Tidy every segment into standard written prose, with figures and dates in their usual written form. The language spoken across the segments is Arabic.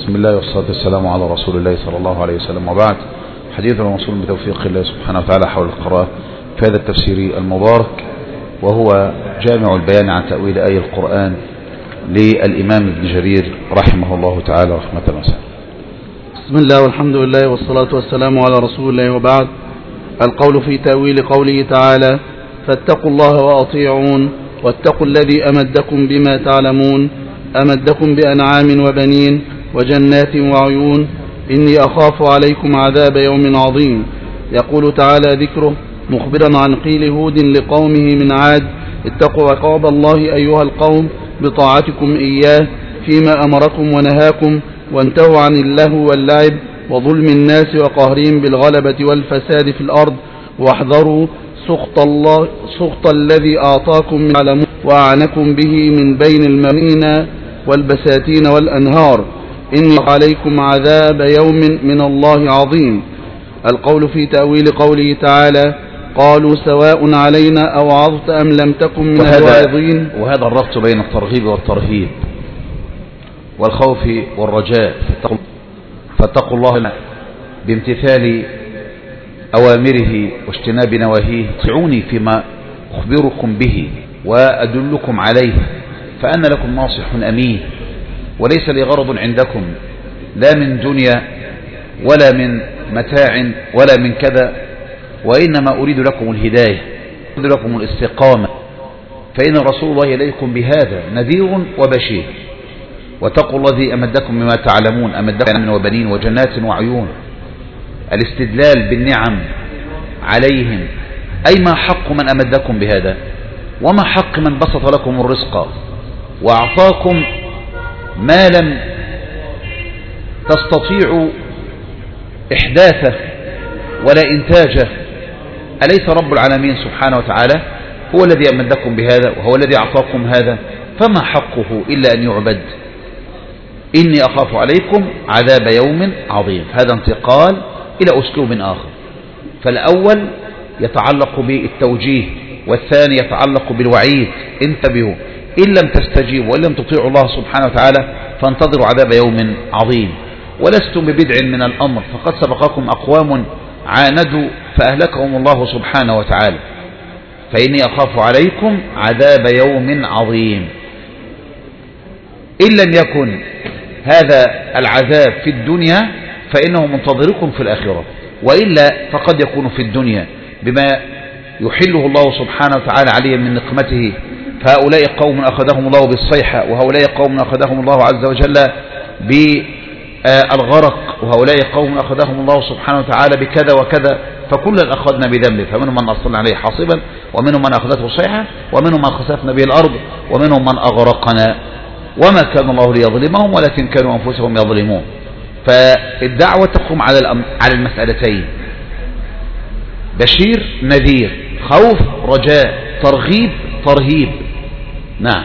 بسم الله والصلاة والسلام على رسول الله صلى الله عليه وسلم، وبعد. حديثنا موصول بتوفيق الله سبحانه وتعالى حول القراءة في هذا التفسير المبارك، وهو جامع البيان عن تأويل آية القرآن للإمام ابن جرير رحمه الله تعالى رحمة واسعة. بسم الله والحمد لله والصلاة والسلام على رسول الله، وبعد. القول في تأويل قوله تعالى: فاتقوا الله وأطيعون واتقوا الذي أمدكم بما تعلمون، أمدكم بأنعام وبنين وجنات وعيون، إني أخاف عليكم عذاب يوم عظيم. يقول تعالى ذكره مخبرا عن قيل هود لقومه من عاد: اتقوا عقاب الله أيها القوم بطاعتكم إياه فيما أمركم ونهاكم، وانتهوا عن اللهو واللعب وظلم الناس وقهرهم بالغلبة والفساد في الأرض، واحذروا سخط الذي أعطاكم من علم وأعنكم به من بين المرين والبساتين والأنهار، إني عليكم عذاب يوم من الله عظيم. القول في تأويل قوله تعالى: قالوا سواء علينا أوعظت أم لم تكن من الواعظين. وهذا الربط بين الترغيب والترهيب والخوف والرجاء. فاتقوا الله بامتثال أوامره واجتناب نواهيه، اطيعوني فيما أخبركم به وأدلكم عليه، فأنا لكم ناصح أمين، وليس لي غرض عندكم لا من دنيا ولا من متاع ولا من كذا، وإنما أريد لكم الهداية، أريد لكم الاستقامة، فإن رسول الله إليكم بهذا نذير وبشير. واتقوا الذي أمدكم بما تعلمون، أمدكم من وبنين وجنات وعيون. الاستدلال بالنعم عليهم، أي ما حق من أمدكم بهذا، وما حق من بسط لكم الرزق وأعطاكم ما لم تستطيعوا إحداثه ولا إنتاجه. أليس رب العالمين سبحانه وتعالى هو الذي أمدكم بهذا وهو الذي أعطاكم هذا؟ فما حقه إلا أن يعبد. إني أخاف عليكم عذاب يوم عظيم. هذا انتقال إلى أسلوب آخر، فالأول يتعلق بالتوجيه، والثاني يتعلق بالوعيد. انتبهوا، إن لم تستجيبوا وإن لم تطيعوا الله سبحانه وتعالى فانتظروا عذاب يوم عظيم. ولستم ببدع من الأمر، فقد سبقكم أقوام عاندوا فأهلكهم الله سبحانه وتعالى. فإني أخاف عليكم عذاب يوم عظيم. إن لم يكن هذا العذاب في الدنيا فإنه منتظركم في الآخرة، وإلا فقد يكون في الدنيا بما يحله الله سبحانه وتعالى عليهم من نقمته. فهؤلاء قوم أخذهم الله بالصيحة، وهؤلاء قوم أخذهم الله عز وجل بالغرق، وهؤلاء قوم أخذهم الله سبحانه وتعالى بكذا وكذا، فكلا أخذنا بذنبه، فمنهم من أرسلنا عليه حاصبا، ومنهم من أخذته الصيحة، ومنهم من خسفنا به الأرض، ومنهم من أغرقنا، وما كان الله ليظلمهم ولكن كانوا أنفسهم يظلمون. فالدعوة تقوم على المسألتين: بشير نذير، خوف رجاء، ترغيب ترهيب. نعم.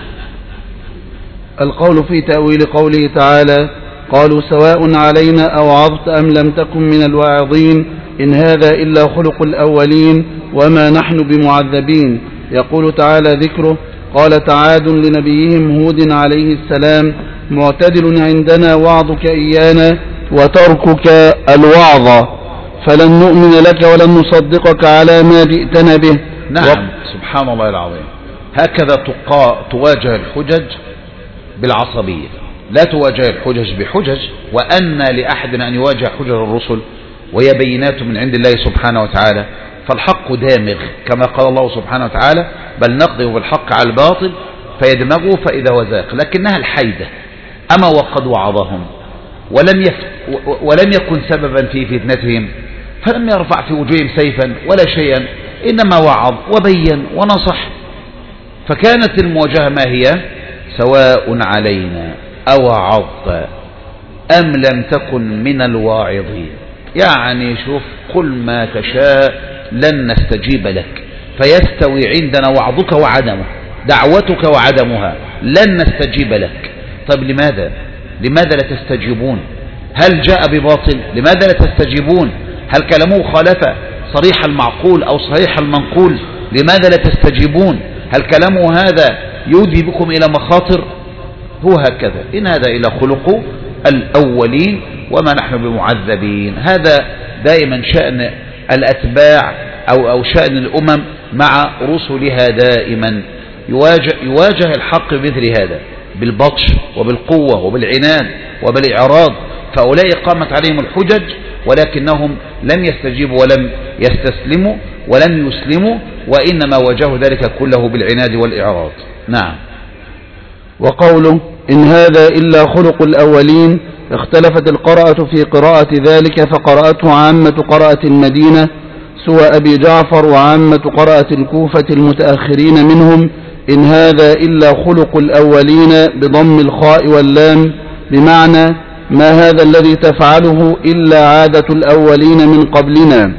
القول في تأويل قوله تعالى: قالوا سواء علينا أوعظت أم لم تكن من الواعظين، إن هذا إلا خلق الأولين وما نحن بمعذبين. يقول تعالى ذكره: قال تعاد لنبيهم هود عليه السلام: معتدل عندنا وعظك إيانا وتركك الوعظ، فلن نؤمن لك ولن نصدقك على ما جئتنا به. نعم. سبحان الله العظيم. هكذا تواجه الحجج بالعصبية، لا تواجه الحجج بحجج. وأن لأحد أن يواجه حجج الرسل وهي بينات من عند الله سبحانه وتعالى، فالحق دامغ كما قال الله سبحانه وتعالى: بل نقذف بالحق على الباطل فيدمغه فإذا هو زاق. لكنها الحيدة. أما وقد وعظهم ولم يكن سببا في فتنتهم، فلم يرفع في وجوههم سيفا ولا شيئا، إنما وعظ وبين ونصح. فكانت المواجهة ما هي؟ سواء علينا أوعظت أم لم تكن من الواعظين. يعني شوف، قل ما تشاء لن نستجيب لك، فيستوي عندنا وعظك وعدمه، دعوتك وعدمها، لن نستجيب لك. طيب لماذا لا تستجيبون؟ هل جاء بباطل؟ لماذا لا تستجيبون؟ هل كلامه خالف صريح المعقول أو صحيح المنقول؟ لماذا لا تستجيبون؟ هل كلامه هذا يودي بكم إلى مخاطر؟ هو هكذا، إن هذا إلا خلق الأولين وما نحن بمعذبين. هذا دائما شأن الأتباع أو شأن الأمم مع رسلها، دائما يواجه الحق بمثل هذا، بالبطش وبالقوة وبالعناد وبالإعراض. فأولئك قامت عليهم الحجج ولكنهم لم يستجيبوا ولم يستسلموا ولم يسلموا، وإنما واجهوا ذلك كله بالعناد والإعراض. نعم. وقوله إن هذا إلا خلق الأولين، اختلفت القراءة في قراءة ذلك، فقرأته عامة قراءة المدينة سوى أبي جعفر، وعامة قراءة الكوفة المتأخرين منهم إن هذا إلا خلق الأولين بضم الخاء واللام، بمعنى ما هذا الذي تفعله إلا عادة الأولين من قبلنا.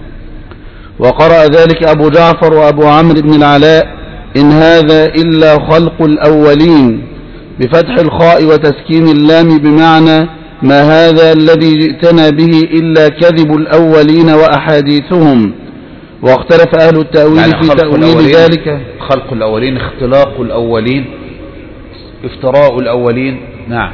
وقرأ ذلك أبو جعفر وأبو عمرو بن العلاء إن هذا إلا خلق الأولين بفتح الخاء وتسكين اللام، بمعنى ما هذا الذي جئتنا به إلا كذب الأولين وأحاديثهم. واختلف أهل التأويل يعني في تأويل ذلك. خلق الأولين، اختلاق الأولين، افتراء الأولين. نعم.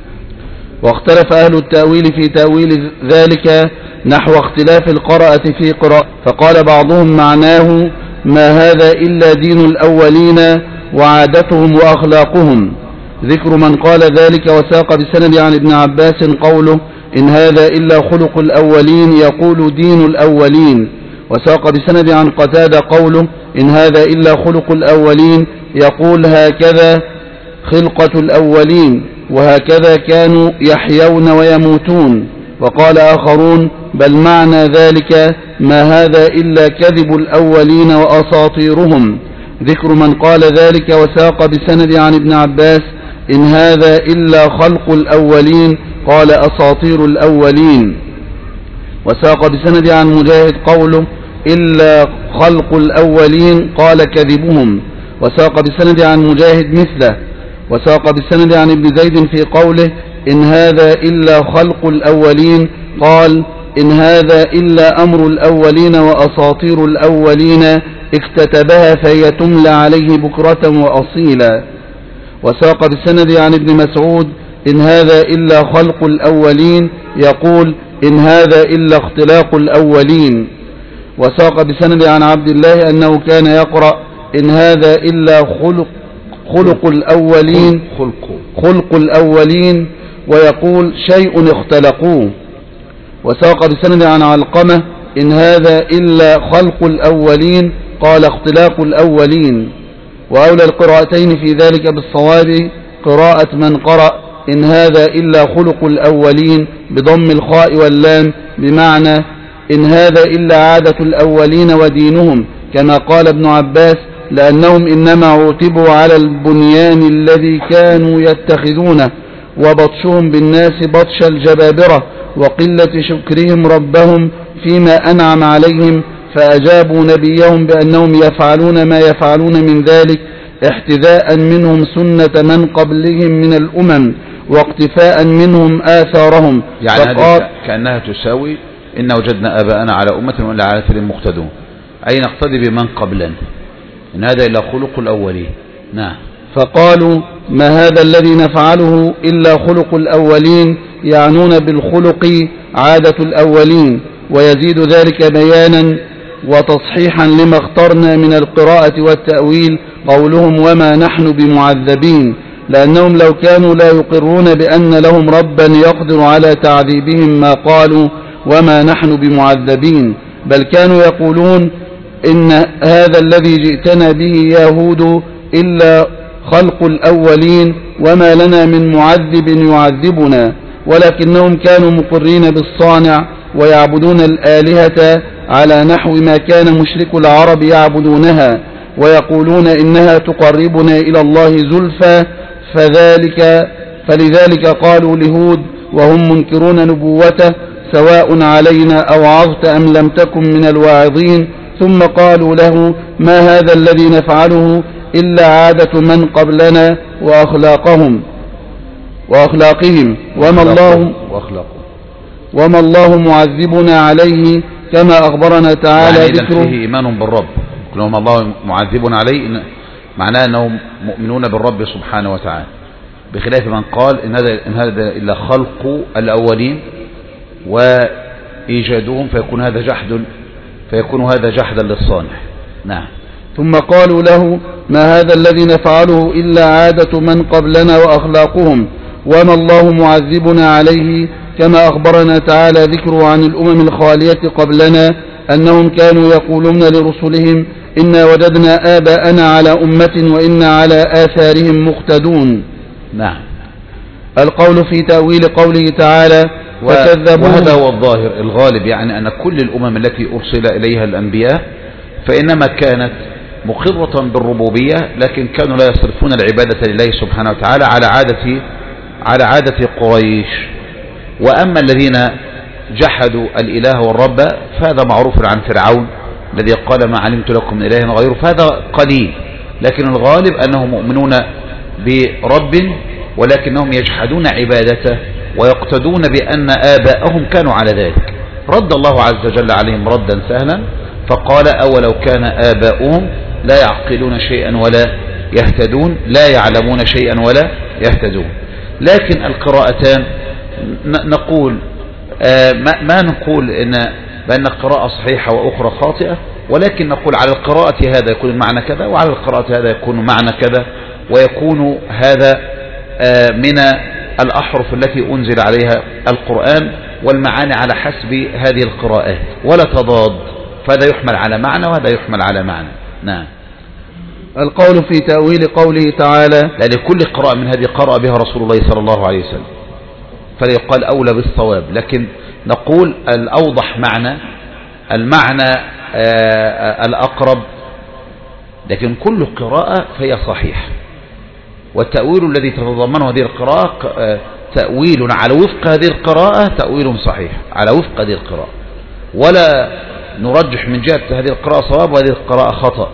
واختلف أهل التأويل في تأويل ذلك نحو اختلاف القراءة في قراءة، فقال بعضهم معناه ما هذا إلا دين الأولين وعادتهم وأخلاقهم. ذكر من قال ذلك وساق بسند عن ابن عباس قوله إن هذا إلا خلق الأولين يقول دين الأولين، وساق بسند عن قتادة قوله إن هذا إلا خلق الأولين يقول هكذا خلقة الأولين وهكذا كانوا يحيون ويموتون. وقال آخرون بل معنى ذلك ما هذا إلا كذب الأولين وأساطيرهم. ذكر من قال ذلك وساق بسند عن ابن عباس إن هذا إلا خلق الأولين قال أساطير الأولين. وساق بسند عن مجاهد قوله إلا خلق الأولين قال كذبهم. وساق بسند عن مجاهد مثله. وساق بسند عن ابن زيد في قوله إن هذا إلا خلق الأولين قال إن هذا إلا أمر الأولين وأساطير الأولين اكتتبها فهي تملى عليه بكرة وأصيلا. وساق بسند عن ابن مسعود إن هذا إلا خلق الأولين يقول إن هذا إلا اختلاق الأولين. وساق بسند عن عبد الله أنه كان يقرأ إن هذا إلا خلق الأولين خلق الأولين ويقول شيء اختلقوه. وساق بسند عن علقمة إن هذا إلا خلق الأولين قال اختلاق الأولين. وأولى القراءتين في ذلك بالصواب قراءة من قرأ إن هذا إلا خلق الأولين بضم الخاء واللام، بمعنى إن هذا إلا عادة الأولين ودينهم، كما قال ابن عباس لأنهم إنما عوتبوا على البنيان الذي كانوا يتخذونه وبطشهم بالناس بطش الجبابرة وقلة شكرهم ربهم فيما أنعم عليهم، فأجابوا نبيهم بأنهم يفعلون ما يفعلون من ذلك احتذاء منهم سنة من قبلهم من الأمم واقتفاء منهم آثارهم. يعني كأنها تساوي إن وجدنا آباءنا على أمة وإلا على أثر مقتدون، أي نقتدي بمن قبلنا، إن هذا إلا خلق الأولين. نعم. فقالوا ما هذا الذي نفعله إلا خلق الأولين، يعنون بالخلق عادة الأولين. ويزيد ذلك بيانا وتصحيحا لما اخترنا من القراءة والتأويل قولهم وما نحن بمعذبين، لأنهم لو كانوا لا يقرون بأن لهم ربا يقدر على تعذيبهم ما قالوا وما نحن بمعذبين، بل كانوا يقولون إن هذا الذي جئتنا به يا هود إلا خلق الأولين وما لنا من معذب يعذبنا. ولكنهم كانوا مقرين بالصانع ويعبدون الآلهة على نحو ما كان مشرك العرب يعبدونها، ويقولون إنها تقربنا إلى الله زلفى، فلذلك قالوا لهود وهم منكرون نبوته سواء علينا أوعظت أم لم تكن من الواعظين. ثم قالوا له ما هذا الذي نفعله إلا عادة من قبلنا وأخلاقهم وما الله معذبنا عليه كما أخبرنا تعالى يعني ذكره. فيه إيمان بالرب، كلهم الله معذبنا عليه، معناه أنهم مؤمنون بالرب سبحانه وتعالى. بخلاف من قال إن هذا إلا خلق الأولين وإيجادهم، فيكون هذا جحدا للصانع. نعم. ثم قالوا له: ما هذا الذي نفعله إلا عادة من قبلنا وأخلاقهم، وما الله معذبنا عليه، كما أخبرنا تعالى ذكره عن الأمم الخالية قبلنا أنهم كانوا يقولون لرسلهم: إنا وجدنا آباءنا على أمة وإنا على آثارهم مقتدون. نعم. القول في تأويل قوله تعالى: وهذا هو الظاهر الغالب، يعني أن كل الأمم التي أرسل إليها الأنبياء فإنما كانت مقرة بالربوبية، لكن كانوا لا يصرفون العبادة لله سبحانه وتعالى على عادة قريش. وأما الذين جحدوا الإله والرب فهذا معروف عن فرعون الذي قال: ما علمت لكم من إله غيره، فهذا قليل، لكن الغالب أنهم مؤمنون برب ولكنهم يجحدون عبادته ويقتدون بأن آباءهم كانوا على ذلك. رد الله عز وجل عليهم ردا سهلا فقال: أولو كان آباؤهم لا يعقلون شيئا ولا يهتدون، لا يعلمون شيئا ولا يهتدون. لكن القراءتان نقول ما نقول بأن قراءة صحيحة وأخرى خاطئة، ولكن نقول على القراءة هذا يكون المعنى كذا، وعلى القراءة هذا يكون معنى كذا، ويكون هذا من الأحرف التي أنزل عليها القرآن، والمعاني على حسب هذه القراءات ولا تضاد، فهذا يحمل على معنى وهذا يحمل على معنى. نعم. القول في تأويل قوله تعالى: لا لكل قراءة من هذه قرأ بها رسول الله صلى الله عليه وسلم، فلا يقال أولى بالصواب، لكن نقول الأوضح المعنى الأقرب، لكن كل قراءة فهي صحيح. والتأويل الذي تتضمنه هذه القراءة تأويل على وفق هذه القراءة، تأويل صحيح على وفق هذه القراءة، ولا نرجح من جهة هذه القراءة صواب وهذه القراءة خطأ،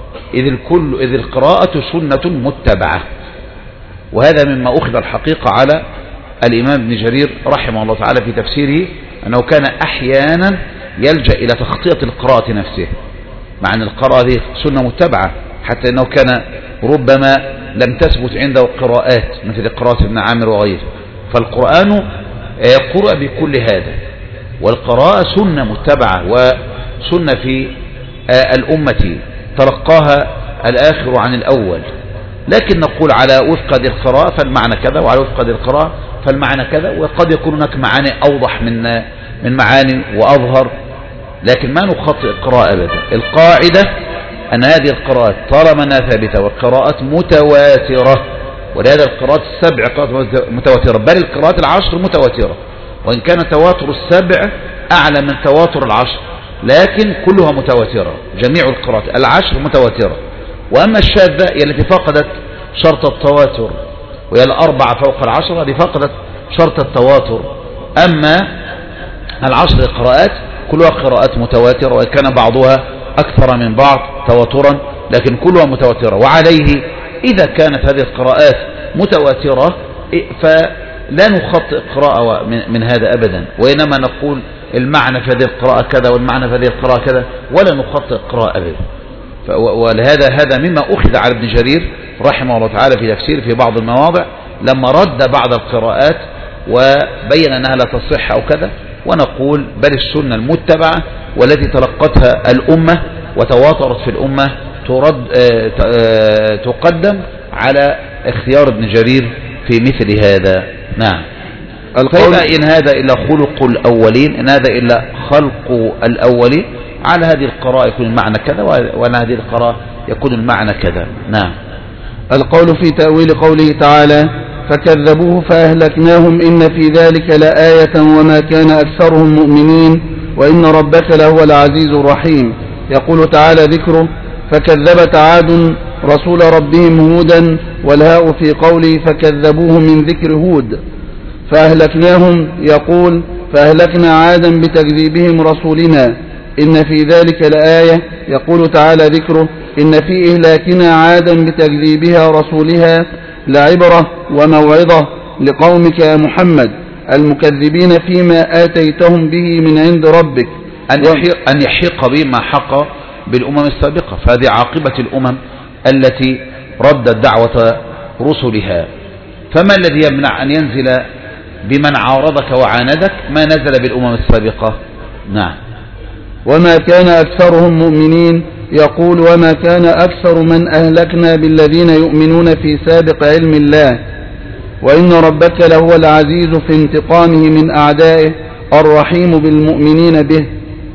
إذ القراءة سنة متبعة. وهذا مما أخذ الحقيقة على الإمام ابن جرير رحمه الله تعالى في تفسيره، أنه كان أحيانا يلجأ إلى تخطيط القراءة نفسه، مع أن القراءة هذه سنة متبعة، حتى أنه كان ربما لم تثبت عنده قراءات مثل قراءة ابن عامر وغيره. فالقرآن قرأ بكل هذا، والقراءة سنة متبعة وسنة في الأمة تلقاها الآخر عن الأول، لكن نقول على وفق هذه القراءة فالمعنى كذا، وعلى وفق هذه القراءة فالمعنى كذا، وقد يكون هناك معاني أوضح من معاني وأظهر، لكن ما نخطئ القراءة أبدا. القاعدة أن هذه القراءات طالما أنها ثابتة والقراءات متواترة، ولهذا القراءات السبع قراءات متواترة، بل القراءات العشر متواترة، وإن كان تواتر السبع أعلى من تواتر العشر، لكن كلها متواترة، جميع القراءات العشر متواترة. وأما الشاذة هي التي فقدت شرط التواتر، وهي الأربعة فوق العشر، هذه فقدت شرط التواتر. أما العشر قراءات كلها قراءات متواترة، وإن كان بعضها أكثر من بعض تواترا، لكن كلها متواترة. وعليه إذا كانت هذه القراءات متواترة فلا نخطئ قراءة من هذا أبدا، وإنما نقول المعنى في هذه القراءة كذا والمعنى في هذه القراءة كذا، ولا نخطئ قراءة أبدا. ولهذا هذا مما أخذ على ابن جرير رحمه الله تعالى في تفسير في بعض المواضع لما رد بعض القراءات وبين أنها لا تصح أو كذا، ونقول بل السنة المتبعة والتي تلقتها الأمة وتواترت في الأمة تقدم على اختيار ابن جرير في مثل هذا. نعم. إن هذا إلا خلق الأولين، إن هذا إلا خلق الأولين، على هذه القراءة يكون المعنى كذا، وعلى هذه القراءة يكون المعنى كذا. نعم. القول في تأويل قوله تعالى: فكذبوه فأهلكناهم إن في ذلك لآية وما كان أكثرهم مؤمنين وإن ربك لهو العزيز الرحيم. يقول تعالى ذكره: فكذبت عاد رسول ربهم هودا، والهاء في قوله فكذبوه من ذكر هود. فأهلكناهم يقول: فأهلكنا عادا بتكذيبهم رسولنا إن في ذلك لآية. يقول تعالى ذكره: إن في إهلاكنا عادا بتكذيبها رسولها لعبرة وموعظة لقومك يا محمد المكذبين فيما آتيتهم به من عند ربك، أن يحيق بما حق بالأمم السابقة. فهذه عاقبة الأمم التي ردت دعوة رسلها، فما الذي يمنع أن ينزل بمن عارضك وعاندك ما نزل بالأمم السابقة؟ نعم. وما كان أكثرهم مؤمنين، يقول وما كان أكثر من أهلكنا بالذين يؤمنون في سابق علم الله، وإن ربك لهو العزيز في انتقامه من أعدائه الرحيم بالمؤمنين به.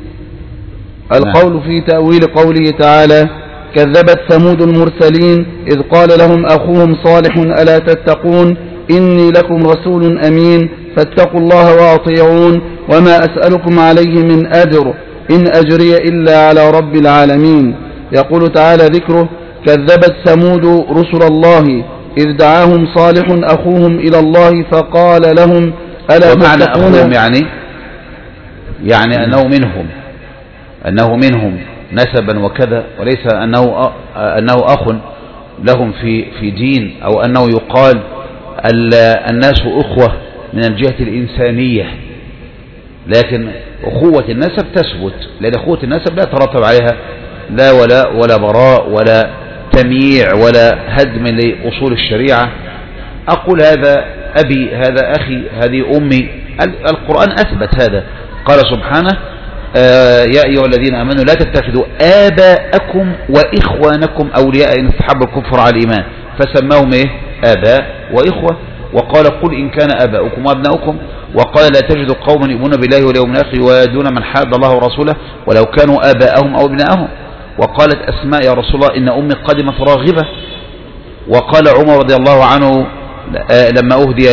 القول في تأويل قوله تعالى كذبت ثمود المرسلين إذ قال لهم أخوهم صالح ألا تتقون إني لكم رسول أمين فاتقوا الله وأطيعون وما أسألكم عليه من أجر إن أجري إلا على رب العالمين. يقول تعالى ذكره كذبت ثمود رسل الله إذ دعاهم صالح أخوهم إلى الله فقال لهم ألا ومعنى تتقون. أخوهم يعني أنه منهم نسبا وكذا، وليس أنه أخ لهم في دين، أو أنه يقال الناس أخوة من الجهة الإنسانية، لكن أخوة النسب تثبت، لأن أخوة النسب لا يترتب عليها لا ولا ولا براء ولا تمييع ولا هدم لأصول الشريعة. أقول هذا أبي هذا أخي هذه أمي، القرآن أثبت هذا. قال سبحانه يا أيها الذين آمنوا لا تتخذوا آباءكم وإخوانكم أولياء إن استحبوا الكفر على الإيمان، فسماهم آباء وإخوة. وقال قل إن كان آباؤكم وأبناؤكم، وقال لا تجد قوما يؤمنون بالله واليوم الآخر ويوادون من حاد الله ورسوله ولو كانوا آباءهم أو ابناءهم. وقالت أسماء يا رسول الله إن أمي قدمت راغبة. وقال عمر رضي الله عنه لما أهدي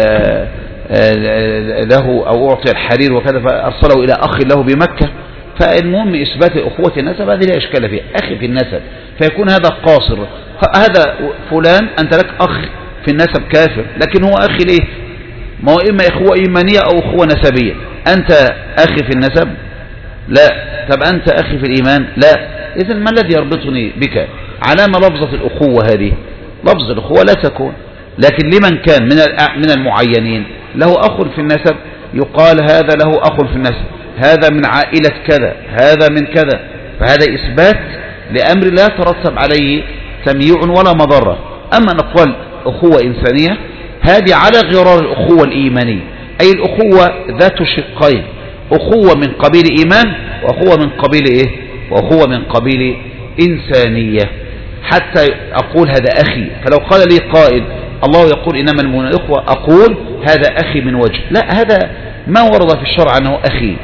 له أو أعطي الحرير وكذا فأرسله إلى أخ له بمكة. فالمهم إثبات أخوة النسب هذه لا إشكال فيها، أخي في النسب، فيكون هذا قاصر. هذا فلان أنت لك أخ في النسب كافر، لكن هو أخي ليه؟ ما هو إما إخوة إيمانية أو إخوة نسبية. أنت أخي في النسب؟ لا. طب أنت أخي في الإيمان؟ لا. إذن ما الذي يربطني بك؟ علامة لفظة الأخوة هذه، لفظ الأخوة لا تكون، لكن لمن كان من المعينين له أخ في النسب يقال هذا له أخ في النسب، هذا من عائلة كذا، هذا من كذا، فهذا إثبات لأمر لا ترتب عليه تمييع ولا مضرة. أما نقول أخوة إنسانية هذه على غرار الأخوة الإيمانية، أي الأخوة ذات شقين، أخوة من قبيل إيمان وأخوة من قبيل وأخوة من قبيل إنسانية. حتى أقول هذا أخي، فلو قال لي قائل الله يقول إنما المؤمنون إخوة، أقول هذا أخي من وجه، لا، هذا ما ورد في الشرع أنه أخي.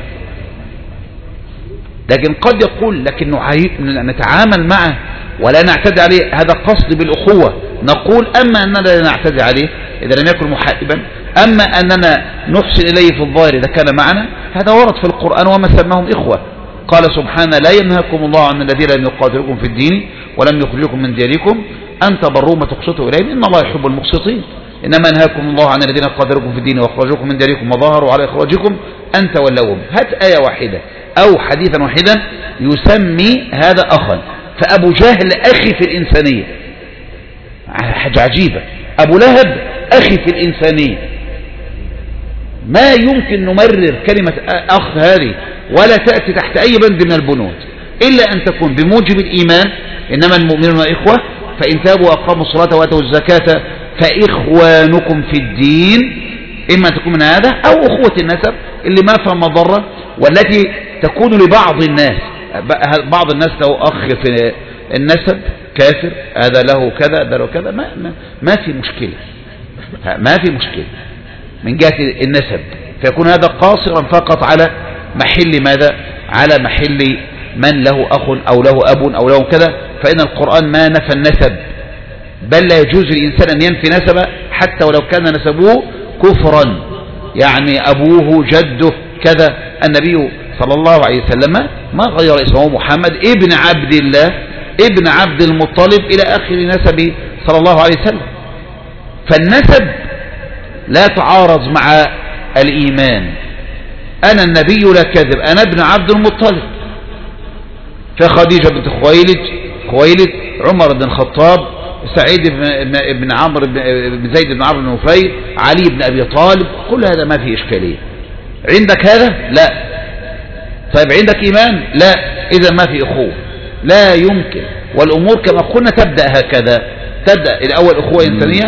لكن قد يقول لكن نتعامل معه ولا نعتدي عليه، هذا قصد بالأخوة. نقول أما أننا لا نعتدي عليه إذا لم يكن محاربا، أما أننا نحسن إليه في الظاهر إذا كان معنا، هذا ورد في القرآن وما سماهم إخوة. قال سبحانه لا ينهاكم الله عن الذين لم يقاتلوكم في الدين ولم يخرجوكم من دياركم أن تبروا ما تقسطوا إليهم إن الله يحب المقسطين، إنما ينهاكم الله عن الذين قاتلوكم في الدين وأخرجوكم من دياركم وظاهروا على إخراجكم أن تولوهم. هات آية واحدة أو حديثا واحدا يسمي هذا أخا. فأبو جهل أخي في الإنسانية، حاجة عجيبة، أبو لهب أخي في الإنسانية. ما يمكن نمرر كلمة أخ هذه ولا تأتي تحت أي بند من البنود إلا أن تكون بموجب الإيمان، إنما المؤمنون إخوة، فإن تابوا وأقاموا الصلاة وآتوا الزكاة فإخوانكم في الدين، إما أن تكون من هذا أو أخوة النسب اللي ما فيها مضرة، والتي تكون لبعض الناس. بعض الناس له أخ في النسب كافر، هذا له كذا، هذا له كذا، ما في مشكلة، ما في مشكلة من جهة النسب، فيكون هذا قاصرا فقط على محل ماذا؟ على محل من له أخ أو له أب أو له كذا. فإن القرآن ما نفى النسب، بل لا يجوز للإنسان أن ينفي نسبه حتى ولو كان نسبه كفرا، يعني أبوه جده كذا. النبي صلى الله عليه وسلم ما غير اسمه محمد ابن عبد الله ابن عبد المطلب إلى آخر نسبه صلى الله عليه وسلم. فالنسب لا تعارض مع الإيمان. أنا النبي لا كذب، أنا ابن عبد المطلب. فخديجة بنت خويلد، عمر بن الخطاب، سعيد بن عمرو بن زيد بن عمرو بن نفيل، علي بن أبي طالب، كل هذا ما فيه إشكالية. عندك هذا؟ لا. طيب عندك إيمان؟ لا. إذا ما في أخوة، لا يمكن. والأمور كما قلنا تبدأ هكذا، تبدأ الأول أخوة إنسانية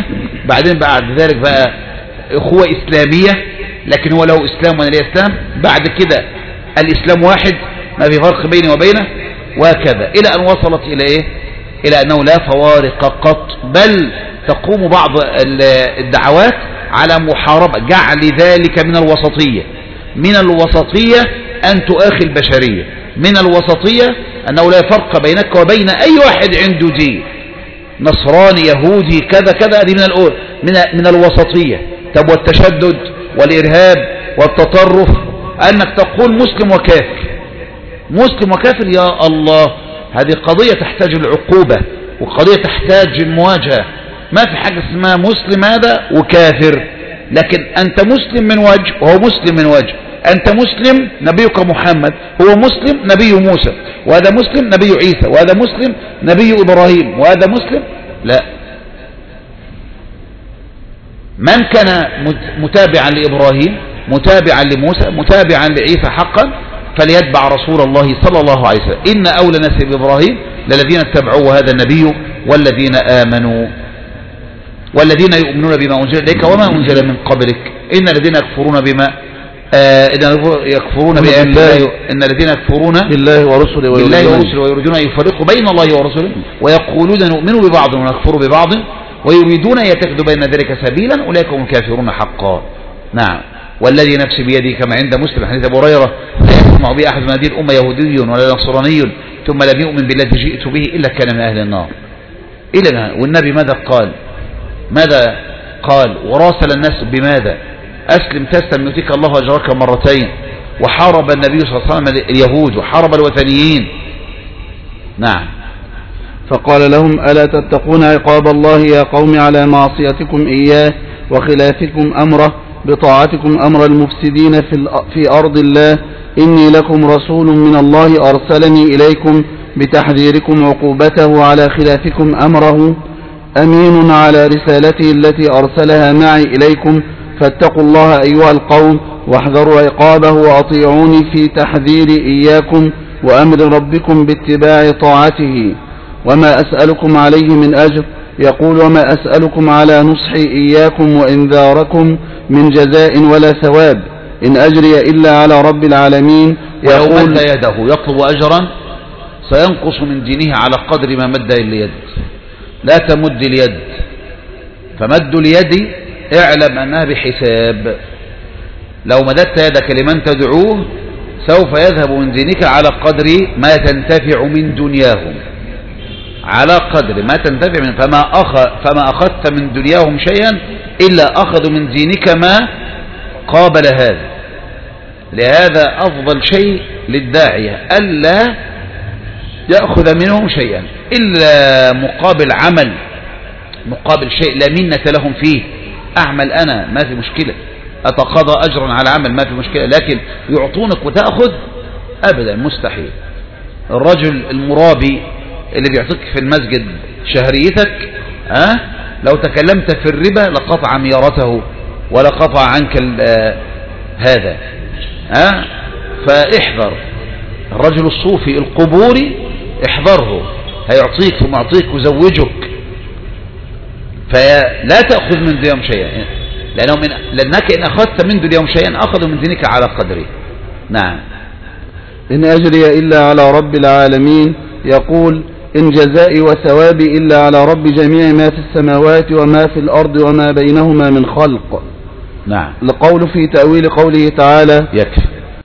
بعدين بعد ذلك بقى أخوة إسلامية، لكن هو له إسلام وأنا لي إسلام، بعد كده الإسلام واحد ما في فرق بيني وبينه، وهكذا إلى أن وصلت إلى إيه؟ إلى أنه لا فوارق قط، بل تقوم بعض الدعوات على محاربة جعل ذلك من الوسطية. من الوسطية أن تؤاخي البشرية، من الوسطية أنه لا فرق بينك وبين أي واحد عنده دين، نصراني يهودي كذا كذا، هذه من الوسطية. طب والتشدد والإرهاب والتطرف أنك تقول مسلم وكافر، مسلم وكافر، يا الله، هذه قضية تحتاج العقوبة وقضية تحتاج المواجهة. ما في حاجة اسمها مسلم هذا وكافر، لكن أنت مسلم من وجه وهو مسلم من وجه. أنت مسلم نبيك محمد، هو مسلم نبي موسى، وهذا مسلم نبي عيسى، وهذا مسلم نبي إبراهيم، وهذا مسلم لا. من كان متابعا لإبراهيم، متابعا لموسى، متابعا لعيسى حقا، فليتبع رسول الله صلى الله عليه وسلم. إن أولى ناس بإبراهيم للذين اتبعوه هذا النبي والذين آمنوا والذين يؤمنون بما أنزل إليك وما أنزل من قبلك. إن الذين يكفرون بما يكفرون إن الذين يكفرون بالله ورسله ويريدون أن يفرقوا بين الله ورسله ويقولون نؤمن ببعض ونكفر ببعض ويريدون أن يتخذوا بين ذلك سبيلا أولئك هم الكافرون حقا. نعم. والذي نفسي بيده كما عند مسلم حديث أبو هريرة لا يسمع به أحد من هذه الأمة يهودي ولا نصراني ثم لم يؤمن بالذي جئت به إلا كان من أهل النار. والنبي ماذا قال؟ ماذا قال؟ وراسل الناس بماذا؟ أسلم تسلم يؤتيك الله أجرك مرتين. وحارب النبي صلى الله عليه وسلم اليهود وحارب الوثنيين. نعم. فقال لهم ألا تتقون عقاب الله يا قوم على معصيتكم إياه وخلافكم أمره بطاعتكم أمر المفسدين في أرض الله. إني لكم رسول من الله أرسلني إليكم بتحذيركم عقوبته على خلافكم أمره أمين على رسالته التي أرسلها معي إليكم. فاتقوا الله أيها القوم واحذروا عقابه وأطيعوني في تحذير إياكم وأمر ربكم باتباع طاعته. وما أسألكم عليه من أجر. يقول وما أسألكم على نصحي إياكم وإنذاركم من جزاء ولا ثواب إن أجري إلا على رب العالمين. يقول مد يده يطلب أجرا سينقص من دينه على قدر ما مد اليد. لا تمد اليد، فمد اليد اعلم أنها بحساب. لو مددت يدك لمن تدعوه سوف يذهب من دينك على قدر ما تنتفع من دنياهم، على قدر ما تنتفع من فما أخذت من دنياهم شيئا إلا أخذوا من دينك ما قابل هذا. لهذا أفضل شيء للداعية ألا يأخذ منهم شيئا إلا مقابل عمل، مقابل شيء لا منة لهم فيه. أعمل أنا ما في مشكلة، أتقاضى أجرا على عمل ما في مشكلة، لكن يعطونك وتأخذ أبدا مستحيل. الرجل المرابي اللي بيعطيك في المسجد شهريتك لو تكلمت في الربا لقطع ميارته ولقطع عنك هذا. فاحذر الرجل الصوفي القبوري، احذره، هيعطيك ثم يعطيك وزوجك، فلا تأخذ من دنياهم شيئا لأنك إن أخذت من دنياهم شيئا أخذوا من دينك على قدره. نعم. إن أجري إلا على رب العالمين. يقول إن جزائي وثوابي إلا على رب جميع ما في السماوات وما في الأرض وما بينهما من خلق. نعم. لقول في تأويل قوله تعالى يكفي.